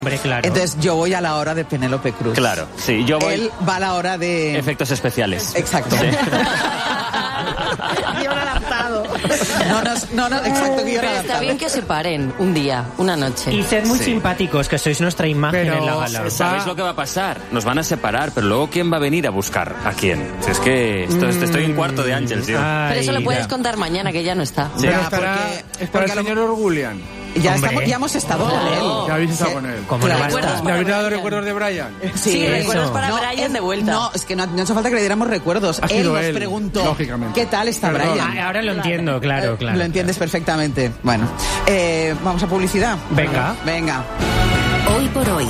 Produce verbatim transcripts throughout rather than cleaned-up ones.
Hombre, claro. Entonces yo voy a la hora de Penélope Cruz. Claro, sí, yo voy... Él va a la hora de... Efectos especiales. Exacto. Sí. Guión adaptado. No, no, no, no exacto, guión Pero adaptado. está bien que se paren un día, una noche. Y sed muy Sí. simpáticos, que sois nuestra imagen Pero- en la gala. ¿Sabéis lo que va a pasar? Nos van a separar, pero luego ¿quién va a venir a buscar a quién? Si es que esto, esto- estoy en cuarto de Ángels, tío. Pero eso lo Ay, puedes ya. contar mañana, que ya no está. Sí. Pero Ya, estará, porque- estará porque a el lo- señor Orgulian. Ya, Hombre. estamos, ya hemos estado con él. Ya habéis estado Sí. con él. ¿Cómo no va a Recuerdos estar? ¿Le habéis dado Brian. recuerdos de Brian? Sí, eso. recuerdos para No, Brian es- de vuelta. No, es que no, no ha hecho falta que le diéramos recuerdos. Ha Él sido nos él, preguntó, lógicamente. ¿qué tal está Perdón. Brian? Ah, ahora lo entiendo, claro, Eh, claro. Lo entiendes perfectamente. Bueno, eh, vamos a publicidad. Venga. Venga. Hoy por hoy.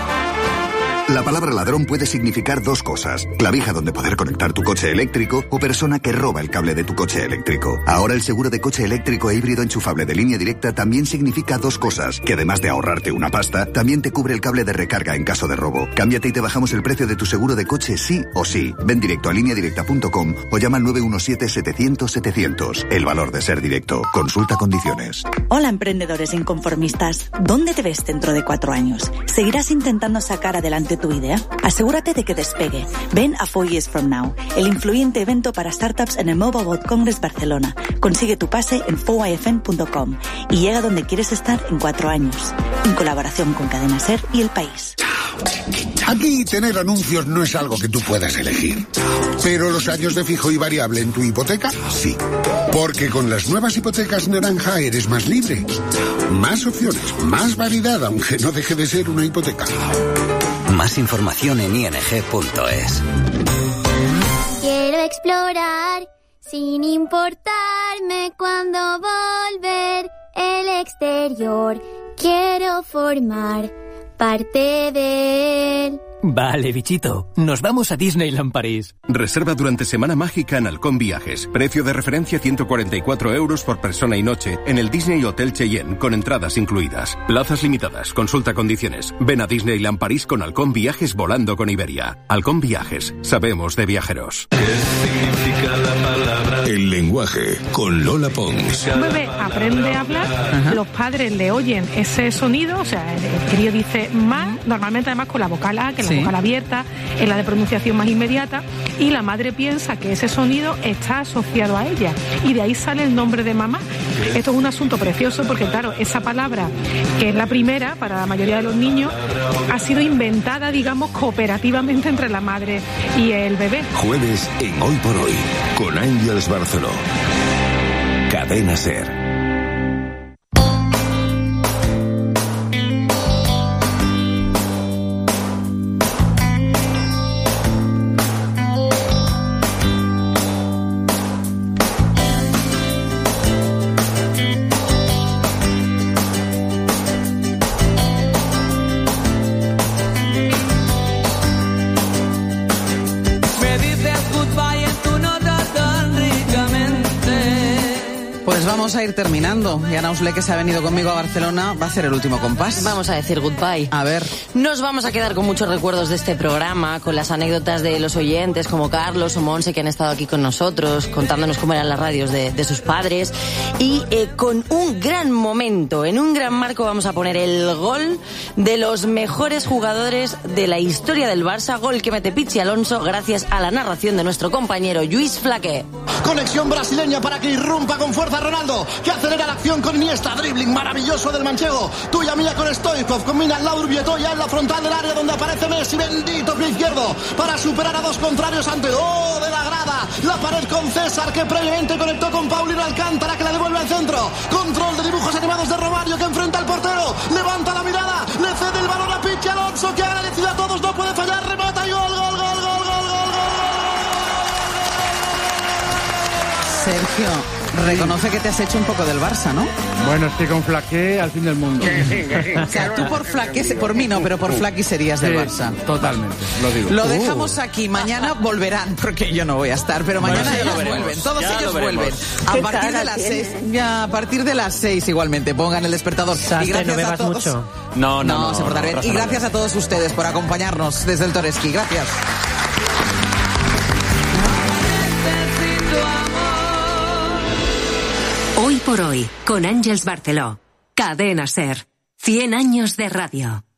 La palabra ladrón puede significar dos cosas: clavija donde poder conectar tu coche eléctrico o persona que roba el cable de tu coche eléctrico. Ahora el seguro de coche eléctrico e híbrido enchufable de Línea Directa también significa dos cosas, que además de ahorrarte una pasta, también te cubre el cable de recarga en caso de robo. Cámbiate y te bajamos el precio de tu seguro de coche sí o sí. Ven directo a línea directa punto com o llama al nueve uno siete, setecientos, setecientos. El valor de ser directo. Consulta condiciones. Hola, emprendedores inconformistas. ¿Dónde te ves dentro de cuatro años? ¿Seguirás intentando sacar adelante tu idea? Asegúrate de que despegue. Ven a Four Years From Now, el influyente evento para startups en el Mobile World Congress Barcelona. Consigue tu pase en four y f n punto com y llega donde quieres estar en cuatro años. En colaboración con Cadena Ser y El País. Aquí tener anuncios no es algo que tú puedas elegir. Pero los años de fijo y variable en tu hipoteca, sí. Porque con las nuevas hipotecas naranja eres más libre. Más opciones, más variedad, aunque no deje de ser una hipoteca. Más información en i n g punto es. Quiero explorar sin importarme cuándo volver el exterior. Quiero formar parte de él. Vale, bichito. Nos vamos a Disneyland París. Reserva durante Semana Mágica en Halcón Viajes. Precio de referencia ciento cuarenta y cuatro euros por persona y noche en el Disney Hotel Cheyenne, con entradas incluidas. Plazas limitadas. Consulta condiciones. Ven a Disneyland París con Halcón Viajes volando con Iberia. Halcón Viajes. Sabemos de viajeros. ¿Qué significa la palabra? El lenguaje con Lola Pons. Un bebé aprende a hablar, Ajá. los padres le oyen ese sonido, o sea, el, el crío dice más, normalmente además con la vocal A, que es Sí. la vocal abierta, es la de pronunciación más inmediata, y la madre piensa que ese sonido está asociado a ella, y de ahí sale el nombre de mamá. Esto es un asunto precioso porque, claro, esa palabra, que es la primera para la mayoría de los niños, ha sido inventada, digamos, cooperativamente entre la madre y el bebé. Jueves en Hoy por Hoy con Ángels Barceló. Cadena Ser. Me dices goodbye en tu nota tan ricamente. Pues vamos a ir terminando. Y Ana Usle, que se ha venido conmigo a Barcelona, va a hacer el último compás. Vamos a decir goodbye. A ver. Nos vamos a quedar con muchos recuerdos de este programa, con las anécdotas de los oyentes como Carlos o Monse, que han estado aquí con nosotros, contándonos cómo eran las radios de, de sus padres. Y eh, con un gran momento, en un gran marco, vamos a poner el gol de los mejores jugadores de la historia del Barça, gol que mete Pichi Alonso gracias a la narración de nuestro compañero Lluís Flaqué. Conexión brasileña para que irrumpa con fuerza Ronaldo, que acelera la acción con Iniesta, dribbling maravilloso del manchego, tuya mía con Stoichkov, combina Laur Vietoya en la frontal del área donde aparece Messi, bendito pie izquierdo, para superar a dos contrarios ante ¡oh! De la grada, la pared con César, que previamente conectó con Paulino Alcántara, que la devuelve al centro, control de dibujos animados de Romario, que enfrenta al portero, levanta la mirada, le cede el balón a Pichi Alonso, que ha agradecido a todos, no puede fallar, remata y gol, gol, gol, gol, gol, gol, gol, gol. Sergio, reconoce que te has hecho un poco del Barça, ¿no? Bueno, estoy con Flaqué al fin del mundo. O sea, tú por Flaqué, por mí no, pero por Flaqué serías del Sí, Barça. Totalmente, lo digo. Lo dejamos aquí, mañana volverán, porque yo no voy a estar, pero mañana Bueno, ya ellos lo veremos, vuelven, todos ya ellos lo veremos. vuelven. A ¿Qué partir cara de las tiene? seis, ya, a partir de las seis igualmente, pongan el despertador. Sastre, Y gracias no a bebas todos. mucho. No, no, No, no. se portará bien. Rafa, Y no. gracias a todos ustedes por acompañarnos desde el Toreski. Gracias. Hoy por Hoy con Ángels Barceló. Cadena Ser. cien años de radio.